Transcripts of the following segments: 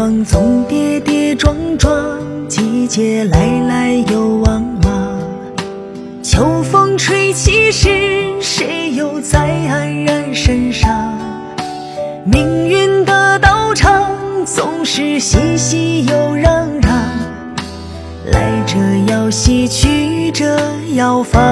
黄总跌跌撞撞，季节来来又往往。秋风吹起时，谁又在黯然神伤？命运的道场总是熙熙又攘攘，来者要西，去者要返。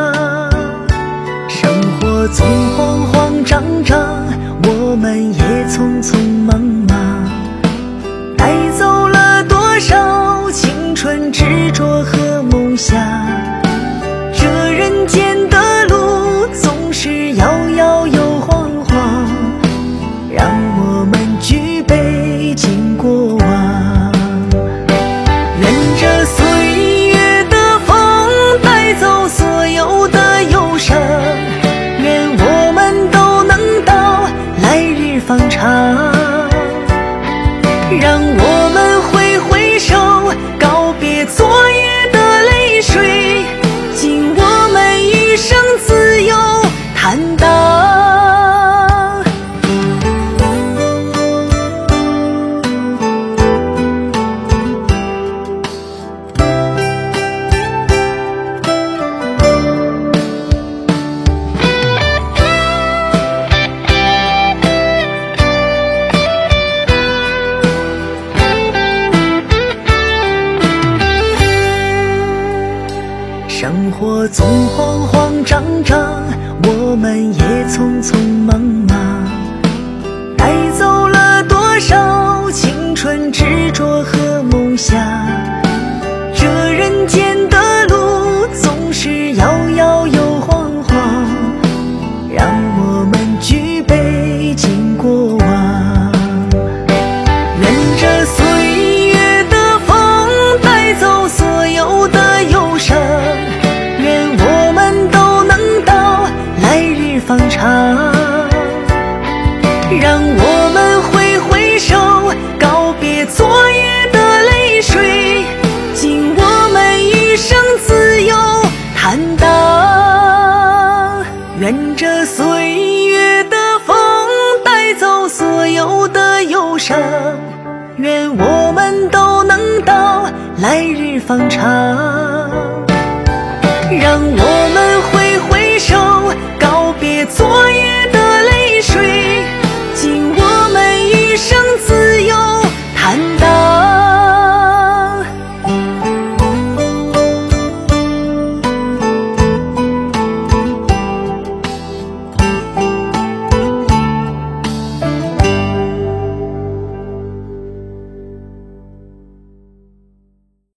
生活总慌慌张张，我们也匆匆忙忙，带走了多少青春执着和梦想。这人间的路总是摇摇又晃晃，让我们举杯敬过往。愿这岁月的风带走所有的忧伤，愿我们都能到来日方长。让我们挥挥手，告别昨夜的泪水，敬我们余生自由坦荡。生活总慌慌张张，我们也匆匆忙忙，带走了多少青春执着和梦想。这人间的路总是摇摇又晃晃，让我们举杯敬过往。愿这岁月的风带走所有的忧伤，方长。让我们挥挥手，告别昨夜的泪水，敬我们余生自由坦荡。愿这岁月的风带走所有的忧伤，愿我们都能到来日方长。